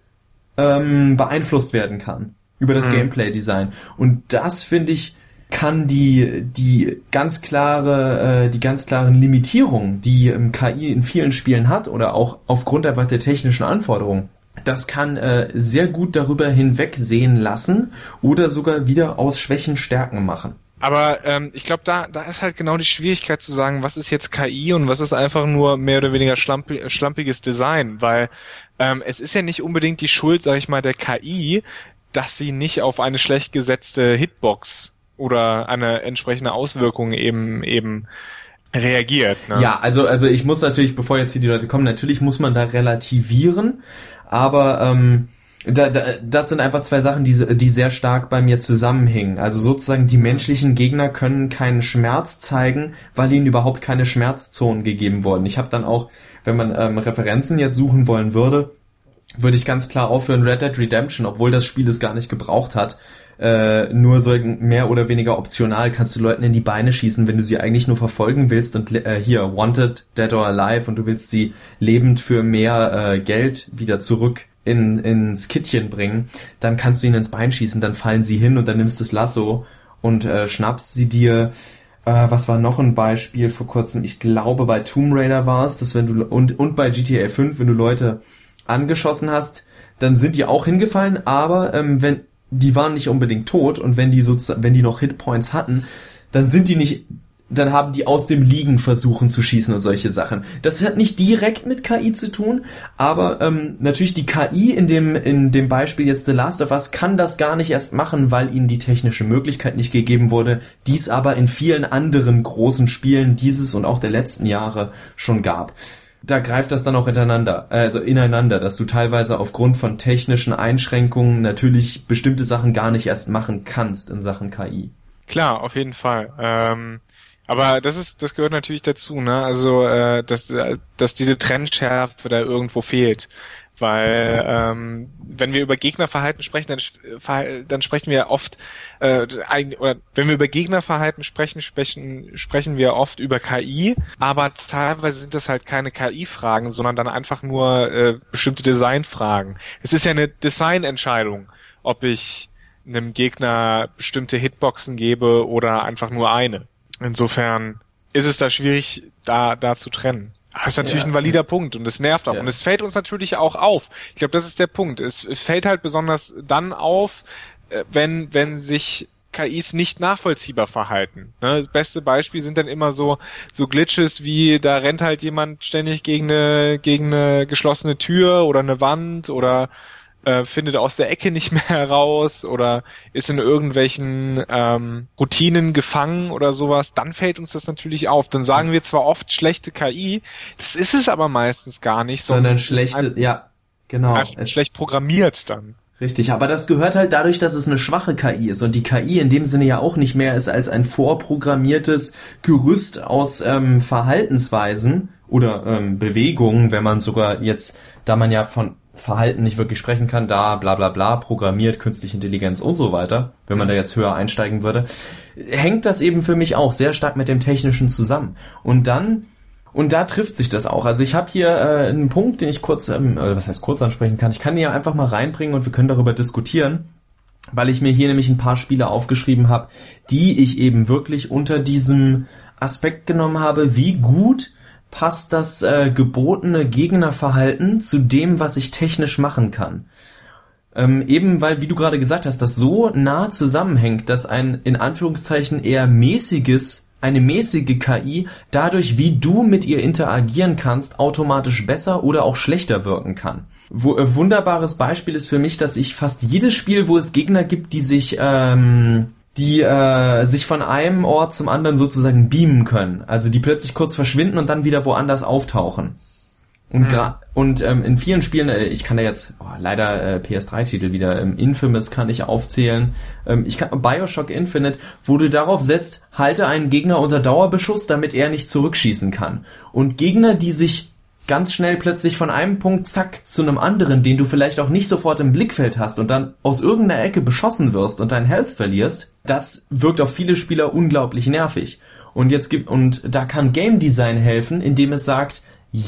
ähm, beeinflusst werden kann. Über das mhm. Gameplay-Design. Und das, finde ich, kann die die ganz klare, äh, die ganz klaren Limitierungen, die ähm, K I in vielen Spielen hat, oder auch aufgrund einfach der technischen Anforderungen, das kann äh, sehr gut darüber hinwegsehen lassen oder sogar wieder aus Schwächen Stärken machen. Aber ähm, ich glaube, da da ist halt genau die Schwierigkeit zu sagen, was ist jetzt K I und was ist einfach nur mehr oder weniger schlampi- schlampiges Design, weil ähm, es ist ja nicht unbedingt die Schuld, sag ich mal, der K I, dass sie nicht auf eine schlecht gesetzte Hitbox oder eine entsprechende Auswirkung eben eben reagiert. Ne? Ja, also also ich muss natürlich, bevor jetzt hier die Leute kommen, natürlich muss man da relativieren, aber ähm, da, da, das sind einfach zwei Sachen, die die sehr stark bei mir zusammenhängen. Also sozusagen die menschlichen Gegner können keinen Schmerz zeigen, weil ihnen überhaupt keine Schmerzzonen gegeben wurden. Ich habe dann auch, wenn man ähm, Referenzen jetzt suchen wollen würde, würde ich ganz klar aufhören, Red Dead Redemption, obwohl das Spiel es gar nicht gebraucht hat, äh, nur so mehr oder weniger optional kannst du Leuten in die Beine schießen, wenn du sie eigentlich nur verfolgen willst und äh, hier, Wanted, Dead or Alive, und du willst sie lebend für mehr äh, Geld wieder zurück in ins Kittchen bringen, dann kannst du ihnen ins Bein schießen, dann fallen sie hin und dann nimmst du das Lasso und äh, schnappst sie dir. Äh, was war noch ein Beispiel vor kurzem? Ich glaube, bei Tomb Raider war es, dass wenn du, und und bei G T A fünf, wenn du Leute angeschossen hast, dann sind die auch hingefallen, aber ähm, wenn die waren nicht unbedingt tot, und wenn die sozusagen, wenn die noch Hitpoints hatten, dann sind die nicht, dann haben die aus dem Liegen versuchen zu schießen und solche Sachen. Das hat nicht direkt mit K I zu tun, aber ähm, natürlich die K I in dem in dem Beispiel jetzt The Last of Us kann das gar nicht erst machen, weil ihnen die technische Möglichkeit nicht gegeben wurde, dies aber in vielen anderen großen Spielen dieses und auch der letzten Jahre schon gab. Da greift das dann auch ineinander, also ineinander, dass du teilweise aufgrund von technischen Einschränkungen natürlich bestimmte Sachen gar nicht erst machen kannst in Sachen K I. Klar, auf jeden Fall. Ähm, aber das ist, das gehört natürlich dazu, ne? Also, äh, dass, äh, dass diese Trennschärfe da irgendwo fehlt. Weil ähm, wenn wir über Gegnerverhalten sprechen, dann, dann sprechen wir oft, äh, oder wenn wir über Gegnerverhalten sprechen, sprechen, sprechen wir oft über K I, aber teilweise sind das halt keine K I-Fragen, sondern dann einfach nur äh, bestimmte Designfragen. Es ist ja eine Designentscheidung, ob ich einem Gegner bestimmte Hitboxen gebe oder einfach nur eine. Insofern ist es da schwierig, da, da zu trennen. Das ist natürlich ja. ein valider Punkt und es nervt auch. Ja. Und es fällt uns natürlich auch auf. Ich glaube, das ist der Punkt. Es, es fällt halt besonders dann auf, wenn, wenn sich K Is nicht nachvollziehbar verhalten. Das beste Beispiel sind dann immer so, so Glitches wie, da rennt halt jemand ständig gegen eine, gegen eine geschlossene Tür oder eine Wand oder äh, findet aus der Ecke nicht mehr heraus oder ist in irgendwelchen ähm, Routinen gefangen oder sowas, dann fällt uns das natürlich auf. Dann sagen wir zwar oft schlechte K I, das ist es aber meistens gar nicht. Sondern schlechte, ja, genau. Es schlecht programmiert dann. Richtig, aber das gehört halt dadurch, dass es eine schwache K I ist und die K I in dem Sinne ja auch nicht mehr ist als ein vorprogrammiertes Gerüst aus ähm, Verhaltensweisen oder ähm, Bewegungen, wenn man sogar jetzt, da man ja von Verhalten nicht wirklich sprechen kann, da bla bla bla, programmiert, künstliche Intelligenz und so weiter, wenn man da jetzt höher einsteigen würde, hängt das eben für mich auch sehr stark mit dem Technischen zusammen. Und dann, und da trifft sich das auch. Also ich habe hier äh, einen Punkt, den ich kurz, ähm, was heißt kurz ansprechen kann, ich kann den ja einfach mal reinbringen und wir können darüber diskutieren, weil ich mir hier nämlich ein paar Spiele aufgeschrieben habe, die ich eben wirklich unter diesem Aspekt genommen habe, wie gut passt das äh, gebotene Gegnerverhalten zu dem, was ich technisch machen kann. Ähm, eben weil, wie du gerade gesagt hast, das so nah zusammenhängt, dass ein in Anführungszeichen eher mäßiges, eine mäßige K I dadurch, wie du mit ihr interagieren kannst, automatisch besser oder auch schlechter wirken kann. Wo, äh, wunderbares Beispiel ist für mich, dass ich fast jedes Spiel, wo es Gegner gibt, die sich ähm, die äh, sich von einem Ort zum anderen sozusagen beamen können. Also die plötzlich kurz verschwinden und dann wieder woanders auftauchen. Und mhm. gra- und ähm, in vielen Spielen, äh, ich kann da jetzt oh, leider äh, P S drei Titel wieder, ähm, Infamous kann ich aufzählen, ähm, ich kann Bioshock Infinite, wo du darauf setzt, halte einen Gegner unter Dauerbeschuss, damit er nicht zurückschießen kann. Und Gegner, die sich ganz schnell plötzlich von einem Punkt, zack, zu einem anderen, den du vielleicht auch nicht sofort im Blickfeld hast und dann aus irgendeiner Ecke beschossen wirst und dein Health verlierst, das wirkt auf viele Spieler unglaublich nervig. Und jetzt gibt, und da kann Game Design helfen, indem es sagt,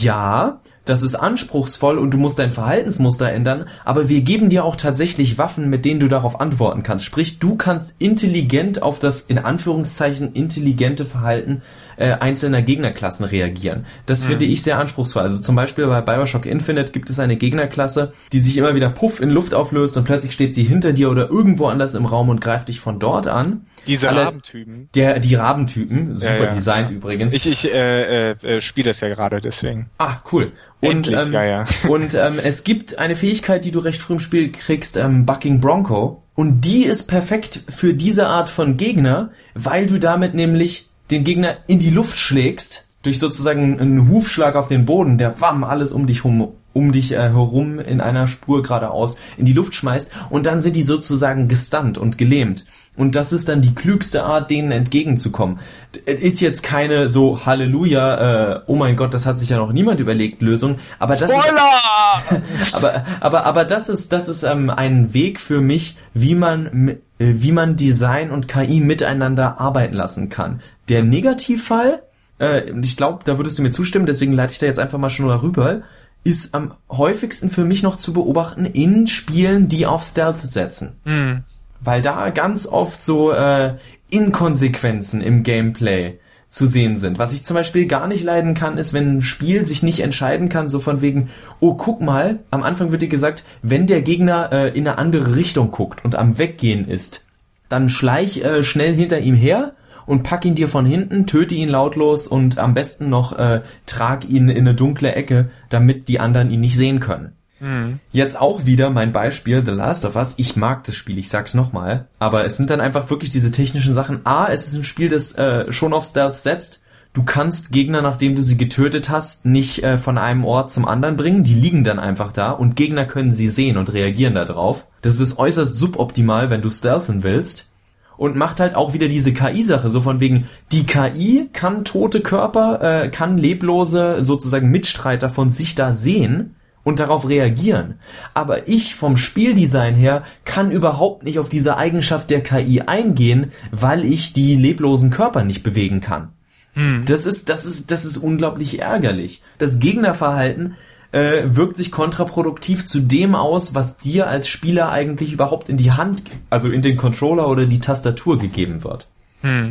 ja, das ist anspruchsvoll und du musst dein Verhaltensmuster ändern, aber wir geben dir auch tatsächlich Waffen, mit denen du darauf antworten kannst. Sprich, du kannst intelligent auf das, in Anführungszeichen, intelligente Verhalten äh, einzelner Gegnerklassen reagieren. Das mhm. finde ich sehr anspruchsvoll. Also zum Beispiel bei Bioshock Infinite gibt es eine Gegnerklasse, die sich immer wieder puff in Luft auflöst und plötzlich steht sie hinter dir oder irgendwo anders im Raum und greift dich von dort an. Diese Alle, Rabentypen. Der, die Rabentypen, super ja, ja, designt ja. übrigens. Ich, ich äh, äh, spiele das ja gerade, deswegen. Ah, cool. Und, Endlich, ähm, ja, ja. und ähm, es gibt eine Fähigkeit, die du recht früh im Spiel kriegst, ähm, Bucking Bronco. Und die ist perfekt für diese Art von Gegner, weil du damit nämlich den Gegner in die Luft schlägst, durch sozusagen einen Hufschlag auf den Boden, der wam, alles um dich hum, um dich äh, herum in einer Spur geradeaus in die Luft schmeißt und dann sind die sozusagen gestunt und gelähmt. Und das ist dann die klügste Art, denen entgegenzukommen. Es ist jetzt keine so Halleluja, äh, oh mein Gott, das hat sich ja noch niemand überlegt, Lösung. Aber das Spoiler! ist, aber, aber, aber das ist, das ist ähm, ein Weg für mich, wie man, äh, wie man Design und K I miteinander arbeiten lassen kann. Der Negativfall, äh, ich glaube, da würdest du mir zustimmen, deswegen leite ich da jetzt einfach mal schon rüber, ist am häufigsten für mich noch zu beobachten in Spielen, die auf Stealth setzen. Mhm. Weil da ganz oft so äh, Inkonsequenzen im Gameplay zu sehen sind. Was ich zum Beispiel gar nicht leiden kann, ist, wenn ein Spiel sich nicht entscheiden kann, so von wegen, oh, guck mal, am Anfang wird dir gesagt, wenn der Gegner äh, in eine andere Richtung guckt und am Weggehen ist, dann schleich äh, schnell hinter ihm her und pack ihn dir von hinten, töte ihn lautlos und am besten noch äh, trag ihn in eine dunkle Ecke, damit die anderen ihn nicht sehen können. Mhm. Jetzt auch wieder mein Beispiel, The Last of Us. Ich mag das Spiel, ich sag's nochmal. Aber es sind dann einfach wirklich diese technischen Sachen. A, es ist ein Spiel, das äh, schon auf Stealth setzt. Du kannst Gegner, nachdem du sie getötet hast, nicht äh, von einem Ort zum anderen bringen. Die liegen dann einfach da und Gegner können sie sehen und reagieren da drauf. Das ist äußerst suboptimal, wenn du stealthen willst. Und macht halt auch wieder diese K I-Sache, so von wegen, die K I kann tote Körper, äh, kann leblose, sozusagen Mitstreiter von sich da sehen und darauf reagieren. Aber ich vom Spieldesign her kann überhaupt nicht auf diese Eigenschaft der K I eingehen, weil ich die leblosen Körper nicht bewegen kann. Hm. Das ist, das ist, das ist unglaublich ärgerlich. Das Gegnerverhalten äh, wirkt sich kontraproduktiv zu dem aus, was dir als Spieler eigentlich überhaupt in die Hand, also in den Controller oder die Tastatur gegeben wird. Hm.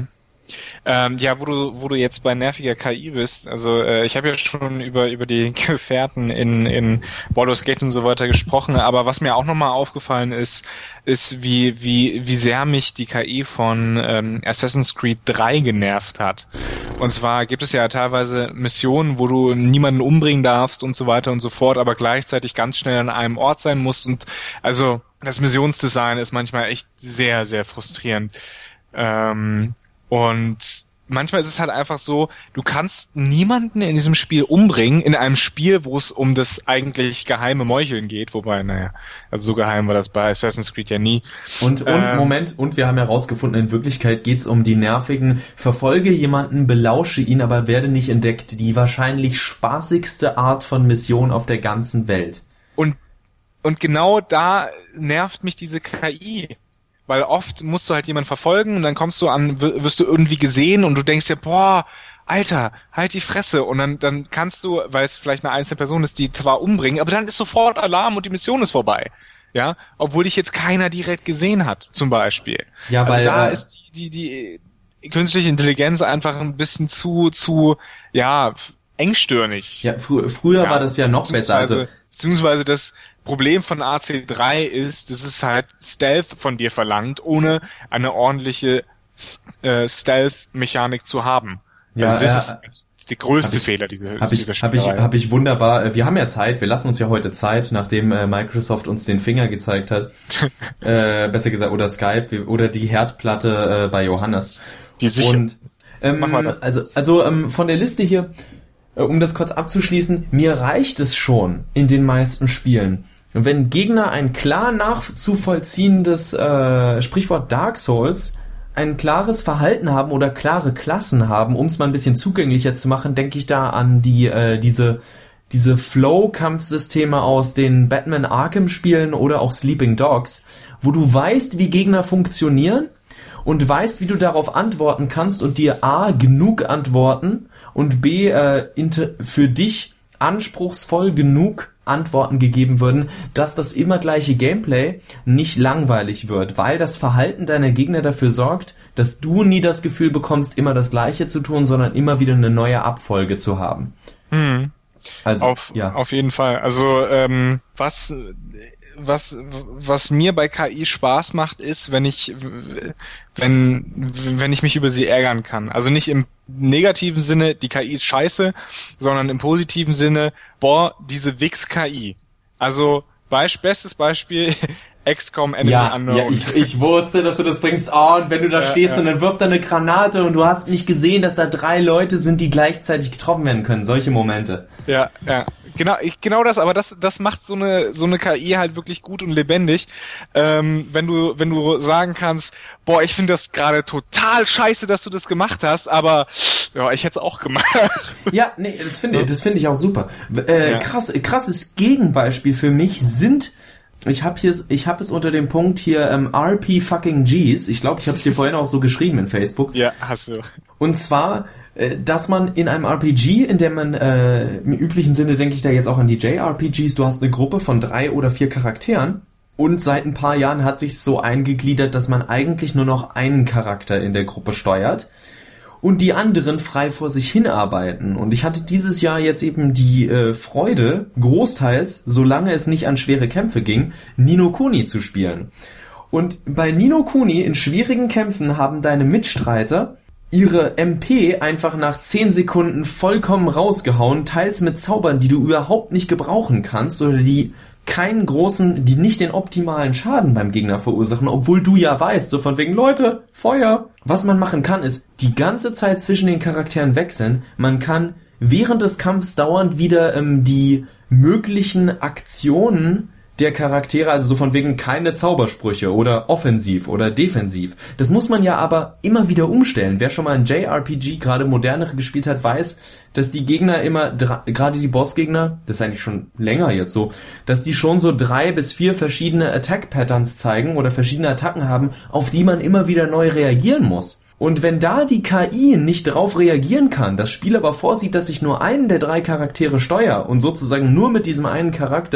Ähm, ja, wo du, wo du jetzt bei nerviger K I bist, also äh, ich habe ja schon über über die Gefährten in in Baldur's Gate und so weiter gesprochen, aber was mir auch nochmal aufgefallen ist, ist wie wie wie sehr mich die K I von ähm, Assassin's Creed drei genervt hat. Und zwar gibt es ja teilweise Missionen, wo du niemanden umbringen darfst und so weiter und so fort, aber gleichzeitig ganz schnell an einem Ort sein musst und also das Missionsdesign ist manchmal echt sehr sehr frustrierend. Ähm, Und manchmal ist es halt einfach so, du kannst niemanden in diesem Spiel umbringen, in einem Spiel, wo es um das eigentlich geheime Meucheln geht, wobei, naja, also so geheim war das bei Assassin's Creed ja nie. Und, und ähm, Moment, und wir haben herausgefunden, in Wirklichkeit geht's um die nervigen, verfolge jemanden, belausche ihn, aber werde nicht entdeckt, die wahrscheinlich spaßigste Art von Mission auf der ganzen Welt. Und, und genau da nervt mich diese K I. Weil oft musst du halt jemanden verfolgen und dann kommst du an, wirst du irgendwie gesehen und du denkst dir, boah, Alter, halt die Fresse. Und dann, dann kannst du, weil es vielleicht eine einzelne Person ist, die zwar umbringen, aber dann ist sofort Alarm und die Mission ist vorbei. Ja, obwohl dich jetzt keiner direkt gesehen hat, zum Beispiel. Ja, also weil da äh, ist die, die, die künstliche Intelligenz einfach ein bisschen zu, zu, ja, engstirnig. Ja, fr- früher ja, war das ja noch besser. Also beziehungsweise das Problem von A C drei ist, dass es halt Stealth von dir verlangt, ohne eine ordentliche äh, Stealth-Mechanik zu haben. Ja, also das ja, ist der größte ich, Fehler dieser, hab ich, dieser Spielerei. Habe ich, hab ich wunderbar, wir haben ja Zeit, wir lassen uns ja heute Zeit, nachdem äh, Microsoft uns den Finger gezeigt hat, äh, besser gesagt, oder Skype, oder die Herdplatte äh, bei Johannes. Die sicher. Und ähm, also, also ähm, von der Liste hier, äh, um das kurz abzuschließen, mir reicht es schon in den meisten Spielen, wenn Gegner ein klar nachzuvollziehendes äh, Sprichwort Dark Souls, ein klares Verhalten haben oder klare Klassen haben, um es mal ein bisschen zugänglicher zu machen, denke ich da an die äh, diese diese Flow-Kampfsysteme aus den Batman Arkham-Spielen oder auch Sleeping Dogs, wo du weißt, wie Gegner funktionieren und weißt, wie du darauf antworten kannst und dir A, genug Antworten und B, äh, inter- für dich anspruchsvoll genug Antworten gegeben würden, dass das immer gleiche Gameplay nicht langweilig wird, weil das Verhalten deiner Gegner dafür sorgt, dass du nie das Gefühl bekommst, immer das Gleiche zu tun, sondern immer wieder eine neue Abfolge zu haben. Hm. Also, auf, ja. auf jeden Fall. Also ähm, was was was mir bei K I Spaß macht, ist, wenn ich wenn wenn ich mich über sie ärgern kann. Also nicht im negativen Sinne, die K I ist scheiße, sondern im positiven Sinne, boah, diese Wix-K I. Also Beisp- bestes Beispiel, X COM Enemy ja, Unknown. Ja, ich, ich wusste, dass du das bringst. Oh, und wenn du da ja, stehst ja. und dann wirft er eine Granate und du hast nicht gesehen, dass da drei Leute sind, die gleichzeitig getroffen werden können. Solche Momente. Ja, ja. Genau, ich, genau das, aber das, das macht so eine, so eine K I halt wirklich gut und lebendig. Ähm, wenn du, wenn du sagen kannst, boah, ich finde das gerade total scheiße, dass du das gemacht hast, aber, ja, ich hätte es auch gemacht. Ja, nee, das finde, das finde ich auch super. Äh, ja. krass, krasses Gegenbeispiel für mich sind, ich habe hier, ich habe es unter dem Punkt hier, ähm, R P fucking Gs. Ich glaube, ich habe es dir vorhin auch so geschrieben in Facebook. Ja, hast du. Und zwar, dass man in einem R P G, in dem man, äh, im üblichen Sinne denke ich da jetzt auch an die J R P Gs, du hast eine Gruppe von drei oder vier Charakteren und seit ein paar Jahren hat sich's so eingegliedert, dass man eigentlich nur noch einen Charakter in der Gruppe steuert und die anderen frei vor sich hinarbeiten. Und ich hatte dieses Jahr jetzt eben die äh, Freude, großteils, solange es nicht an schwere Kämpfe ging, Ni no Kuni zu spielen. Und bei Ni no Kuni in schwierigen Kämpfen haben deine Mitstreiter ihre M P einfach nach zehn Sekunden vollkommen rausgehauen, teils mit Zaubern, die du überhaupt nicht gebrauchen kannst oder die keinen großen, die nicht den optimalen Schaden beim Gegner verursachen, obwohl du ja weißt, so von wegen, Leute, Feuer. Was man machen kann, ist die ganze Zeit zwischen den Charakteren wechseln. Man kann während des Kampfs dauernd wieder ähm, die möglichen Aktionen der Charaktere, also so von wegen keine Zaubersprüche oder offensiv oder defensiv. Das muss man ja aber immer wieder umstellen. Wer schon mal ein J R P G, gerade modernere gespielt hat, weiß, dass die Gegner immer, gerade die Bossgegner, das ist eigentlich schon länger jetzt so, dass die schon so drei bis vier verschiedene Attack-Patterns zeigen oder verschiedene Attacken haben, auf die man immer wieder neu reagieren muss. Und wenn da die K I nicht drauf reagieren kann, das Spiel aber vorsieht, dass ich nur einen der drei Charaktere steuere und sozusagen nur mit diesem einen Charakter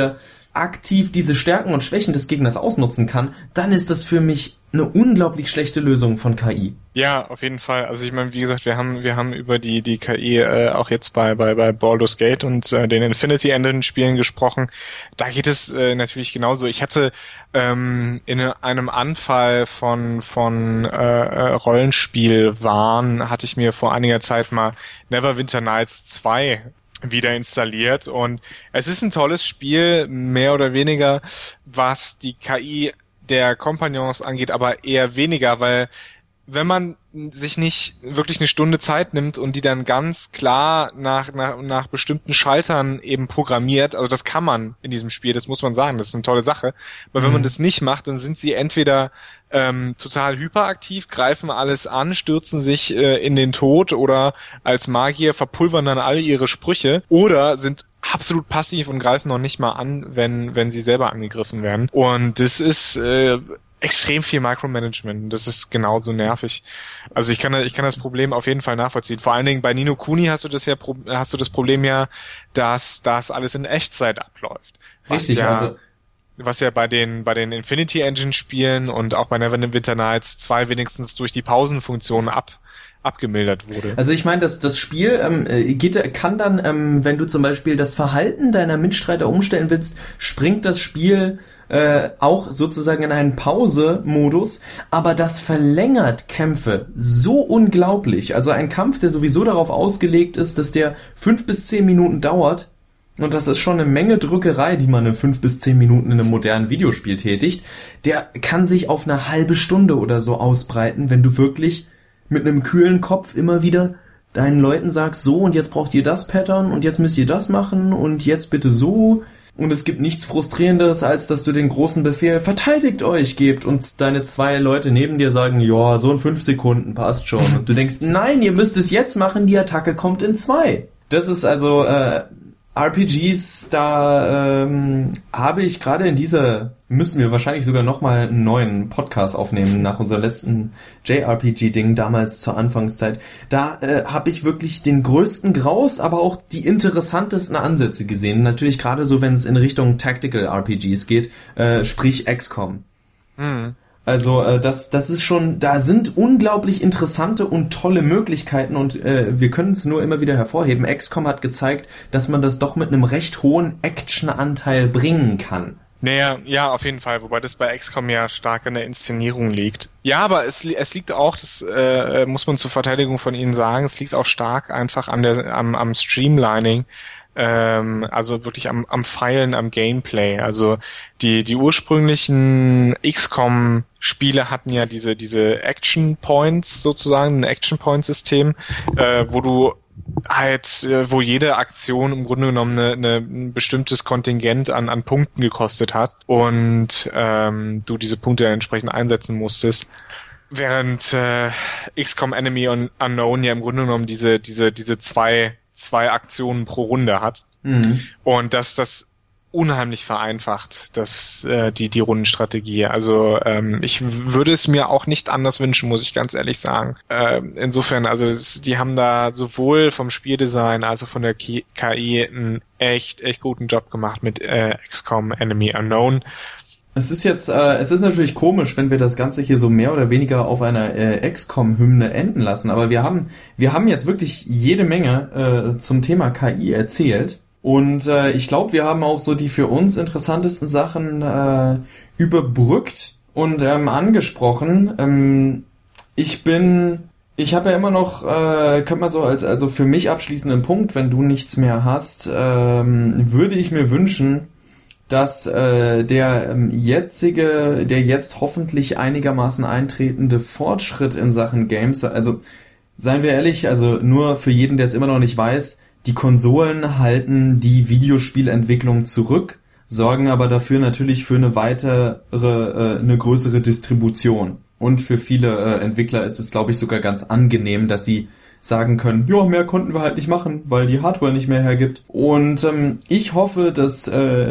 aktiv diese Stärken und Schwächen des Gegners ausnutzen kann, dann ist das für mich eine unglaublich schlechte Lösung von K I. Ja, auf jeden Fall. Also ich meine, wie gesagt, wir haben wir haben über die die K I äh, auch jetzt bei bei bei Baldur's Gate und äh, den Infinity Engine Spielen gesprochen. Da geht es äh, natürlich genauso. Ich hatte ähm, in einem Anfall von von äh, Rollenspielwahn hatte ich mir vor einiger Zeit mal Neverwinter Nights zwei wieder installiert und es ist ein tolles Spiel, mehr oder weniger, was die K I der Kompagnons angeht, aber eher weniger, weil wenn man sich nicht wirklich eine Stunde Zeit nimmt und die dann ganz klar nach, nach, nach bestimmten Schaltern eben programmiert, also das kann man in diesem Spiel, das muss man sagen, das ist eine tolle Sache, aber mhm. wenn man das nicht macht, dann sind sie entweder ähm, total hyperaktiv, greifen alles an, stürzen sich äh, in den Tod oder als Magier verpulvern dann alle ihre Sprüche oder sind absolut passiv und greifen noch nicht mal an, wenn wenn sie selber angegriffen werden. Und das ist äh, extrem viel Micromanagement. Das ist genauso nervig. Also ich kann ich kann das Problem auf jeden Fall nachvollziehen. Vor allen Dingen bei Ni no Kuni hast du das ja hast du das Problem ja, dass das alles in Echtzeit abläuft. Richtig, ja, also was ja bei den bei den Infinity Engine Spielen und auch bei Neverwinter Nights zwei wenigstens durch die Pausenfunktion ab abgemildert wurde. Also ich meine, das das Spiel ähm, geht kann dann, ähm, wenn du zum Beispiel das Verhalten deiner Mitstreiter umstellen willst, springt das Spiel äh, auch sozusagen in einen Pause-Modus, aber das verlängert Kämpfe so unglaublich. Also ein Kampf, der sowieso darauf ausgelegt ist, dass der fünf bis zehn Minuten dauert, und das ist schon eine Menge Drückerei, die man in fünf bis zehn Minuten in einem modernen Videospiel tätigt, der kann sich auf eine halbe Stunde oder so ausbreiten, wenn du wirklich mit einem kühlen Kopf immer wieder deinen Leuten sagst, so und jetzt braucht ihr das Pattern und jetzt müsst ihr das machen und jetzt bitte so. Und es gibt nichts Frustrierenderes, als dass du den großen Befehl verteidigt euch gebt und deine zwei Leute neben dir sagen, ja, so in fünf Sekunden passt schon. Und du denkst, nein, ihr müsst es jetzt machen, die Attacke kommt in zwei. Das ist also äh, R P Gs, da ähm, habe ich gerade in dieser, müssen wir wahrscheinlich sogar nochmal einen neuen Podcast aufnehmen, nach unserem letzten J R P G-Ding damals zur Anfangszeit. Da äh, habe ich wirklich den größten Graus, aber auch die interessantesten Ansätze gesehen. Natürlich gerade so, wenn es in Richtung Tactical R P Gs geht, äh, sprich X COM. Mhm. Also äh, das das ist schon, da sind unglaublich interessante und tolle Möglichkeiten und äh, wir können es nur immer wieder hervorheben. X COM hat gezeigt, dass man das doch mit einem recht hohen Action-Anteil bringen kann. Naja, ja, auf jeden Fall, wobei das bei X COM ja stark in der Inszenierung liegt. Ja, aber es, es liegt auch, das äh, muss man zur Verteidigung von Ihnen sagen, es liegt auch stark einfach an der am, am Streamlining. Ähm, also wirklich am, am Feilen, am Gameplay. Also die die ursprünglichen X COM-Spiele hatten ja diese diese Action Points sozusagen, ein Action Point System, äh, wo du halt, äh, wo jede Aktion im Grunde genommen eine, eine, ein bestimmtes Kontingent an an Punkten gekostet hat und ähm, du diese Punkte dann entsprechend einsetzen musstest. Während äh, X COM Enemy Unknown ja im Grunde genommen diese diese diese zwei zwei Aktionen pro Runde hat. Mhm. Und dass das unheimlich vereinfacht, dass äh, die die Rundenstrategie. Also ähm, ich würde es mir auch nicht anders wünschen, muss ich ganz ehrlich sagen. Äh, insofern, also es, die haben da sowohl vom Spieldesign als auch von der K I einen echt echt guten Job gemacht mit äh, X COM Enemy Unknown. Es ist jetzt, äh, es ist natürlich komisch, wenn wir das Ganze hier so mehr oder weniger auf einer äh, X COM-Hymne enden lassen, aber wir haben, wir haben jetzt wirklich jede Menge äh, zum Thema K I erzählt und äh, ich glaube, wir haben auch so die für uns interessantesten Sachen äh, überbrückt und ähm, angesprochen. Ähm, ich bin, ich habe ja immer noch, äh, könnte man so als, also für mich abschließenden Punkt, wenn du nichts mehr hast, ähm, würde ich mir wünschen, dass äh, der ähm, jetzige, der jetzt hoffentlich einigermaßen eintretende Fortschritt in Sachen Games, also seien wir ehrlich, also nur für jeden, der es immer noch nicht weiß, die Konsolen halten die Videospielentwicklung zurück, sorgen aber dafür natürlich für eine weitere, äh, eine größere Distribution. Und für viele äh, Entwickler ist es, glaube ich, sogar ganz angenehm, dass sie sagen können, ja, mehr konnten wir halt nicht machen, weil die Hardware nicht mehr hergibt. Und ähm, ich hoffe, dass äh,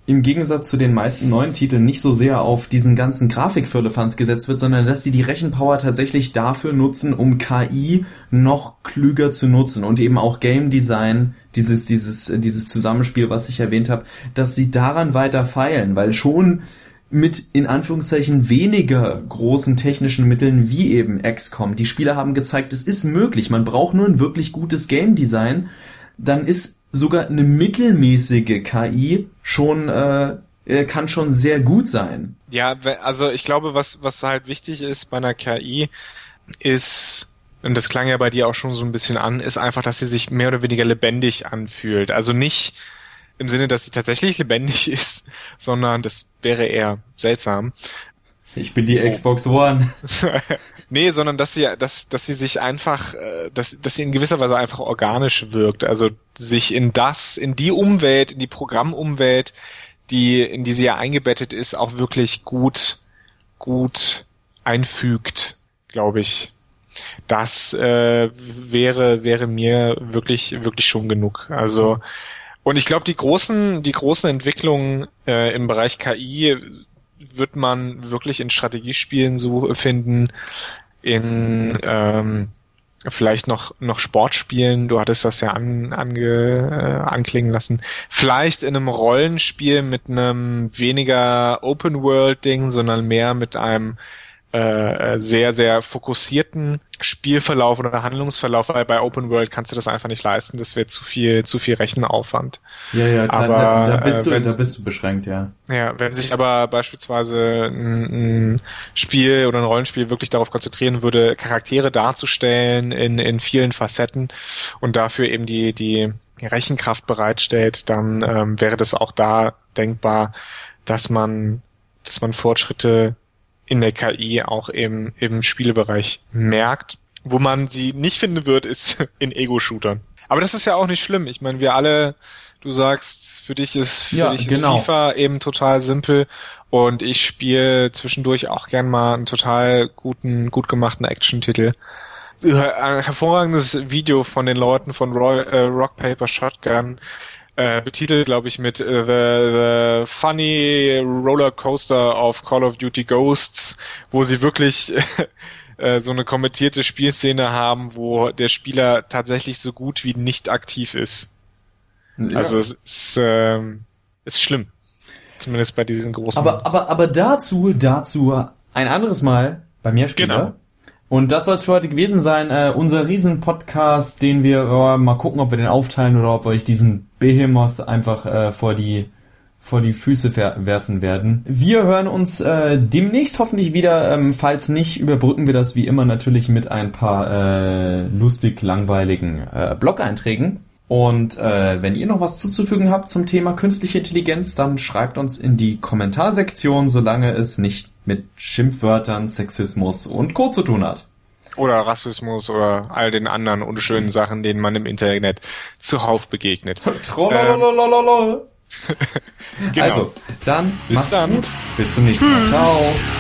im Gegensatz zu den meisten neuen Titeln nicht so sehr auf diesen ganzen Grafikfirlefanz gesetzt wird, sondern dass sie die Rechenpower tatsächlich dafür nutzen, um K I noch klüger zu nutzen und eben auch Game Design, dieses dieses dieses Zusammenspiel, was ich erwähnt habe, dass sie daran weiter feilen, weil schon mit in Anführungszeichen weniger großen technischen Mitteln wie eben X COM, die Spieler haben gezeigt, es ist möglich, man braucht nur ein wirklich gutes Game Design, dann ist sogar eine mittelmäßige K I schon äh, kann schon sehr gut sein. Ja, also ich glaube, was was halt wichtig ist bei einer K I ist, und das klang ja bei dir auch schon so ein bisschen an, ist einfach, dass sie sich mehr oder weniger lebendig anfühlt. Also nicht im Sinne, dass sie tatsächlich lebendig ist, sondern das wäre eher seltsam. Ich bin die oh. Xbox One. Nee, sondern dass sie, dass, dass sie sich einfach, dass, dass sie in gewisser Weise einfach organisch wirkt. Also sich in das, in die Umwelt, in die Programmumwelt, die, in die sie ja eingebettet ist, auch wirklich gut, gut einfügt, glaube ich. Das äh, wäre, wäre mir wirklich, wirklich schon genug. Also, und ich glaube, die großen, die großen Entwicklungen äh, im Bereich K I wird man wirklich in Strategiespielen so finden, in ähm, vielleicht noch noch Sportspielen, du hattest das ja an, ange, äh, anklingen lassen, vielleicht in einem Rollenspiel mit einem weniger Open-World-Ding, sondern mehr mit einem äh, sehr, sehr fokussierten Spielverlauf oder Handlungsverlauf, weil bei Open World kannst du das einfach nicht leisten, das wäre zu viel, zu viel Rechenaufwand. Ja, ja, klar, aber, da, da, bist du, äh, da bist du beschränkt, ja. Ja, wenn sich aber beispielsweise ein, ein Spiel oder ein Rollenspiel wirklich darauf konzentrieren würde, Charaktere darzustellen in, in vielen Facetten und dafür eben die, die Rechenkraft bereitstellt, dann ähm, wäre das auch da denkbar, dass man, dass man Fortschritte in der K I auch im, im Spielebereich merkt. Wo man sie nicht finden wird, ist in Ego-Shootern. Aber das ist ja auch nicht schlimm. Ich meine, wir alle, du sagst, für dich ist, für ja, dich genau. ist FIFA eben total simpel und ich spiele zwischendurch auch gern mal einen total guten, gut gemachten Action-Titel. Ein hervorragendes Video von den Leuten von Roy, äh, Rock Paper Shotgun, Äh, betitelt, glaube ich, mit uh, the, the Funny Roller Coaster of Call of Duty Ghosts, wo sie wirklich äh, so eine kommentierte Spielszene haben, wo der Spieler tatsächlich so gut wie nicht aktiv ist. Ja. Also es ist, äh, ist schlimm. Zumindest bei diesen großen... Aber, aber, aber dazu, dazu ein anderes Mal bei mir Spieler. Genau. Und das soll es für heute gewesen sein. Äh, unser Riesen-Podcast, den wir äh, mal gucken, ob wir den aufteilen oder ob wir euch diesen Behemoth einfach äh, vor die vor die Füße ver- werfen werden. Wir hören uns äh, demnächst hoffentlich wieder. Ähm, falls nicht, überbrücken wir das wie immer natürlich mit ein paar äh, lustig langweiligen äh, Blog-Einträgen. Und äh, wenn ihr noch was zuzufügen habt zum Thema künstliche Intelligenz, dann schreibt uns in die Kommentarsektion, solange es nicht mit Schimpfwörtern, Sexismus und Co. zu tun hat. Oder Rassismus oder all den anderen unschönen Sachen, denen man im Internet zuhauf begegnet. Trollololololol. Genau. Also, dann bis macht's dann. gut. Bis zum nächsten Mal. Ciao.